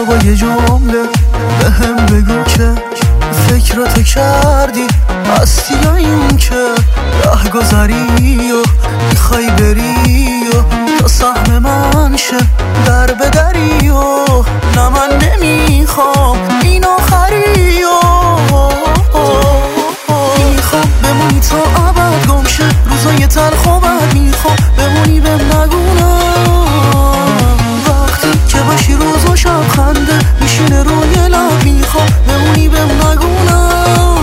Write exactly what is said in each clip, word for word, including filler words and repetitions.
با یه جمله به هم بگو که فکراتو کردی هستی یا این که ره گذری و میخوای بری و تا سهم من شه در بدری و نه من نمیخوام این آخری و میخوام بمونی تا ابد گم شه روزای تلخ و بد میخوام بمونی بهم نگونم وقتی که باشی روز و شب خنده میشینه روی لب میخوام بمونی بهم نگونم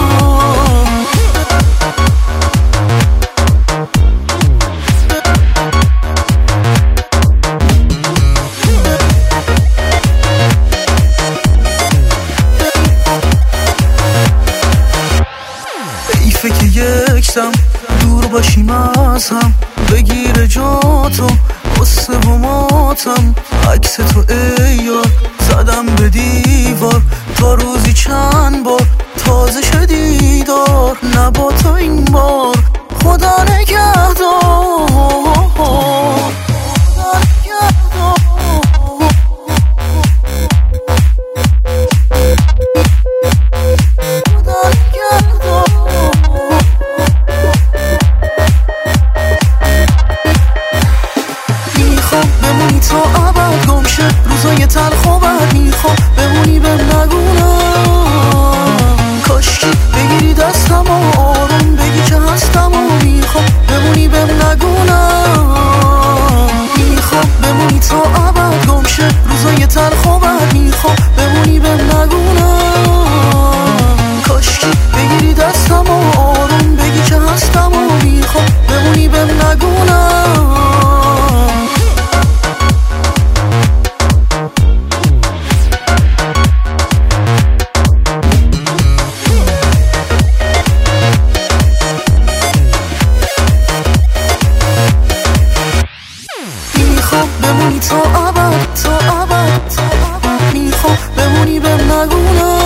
ایفه که یک دم دور باشیم از هم بگیره جاتو قصه و ماتم عکس تو ای یار زدم به دیوار تا روزی چند بار تازه شدیدار نه با تو این بار خدا نگهدار بمونی تا ابد گم شه روزای تلخ و بد میخوام بمونی بهم نگونم کاشکی بگیری دستم و آروم بگی که هستم و میخوام بمونی بهم نگونم میخوام بمونی تا ابد گم شه روزای تلخ و بد میخوام بمونی بهم نگونم کاشکی بگیری دستم و آروم بگی که هستم و میخوام بمونی بهم نگونم بمونی تا ابد تا ابد تا ابد میخوام بمونی بهم نگونم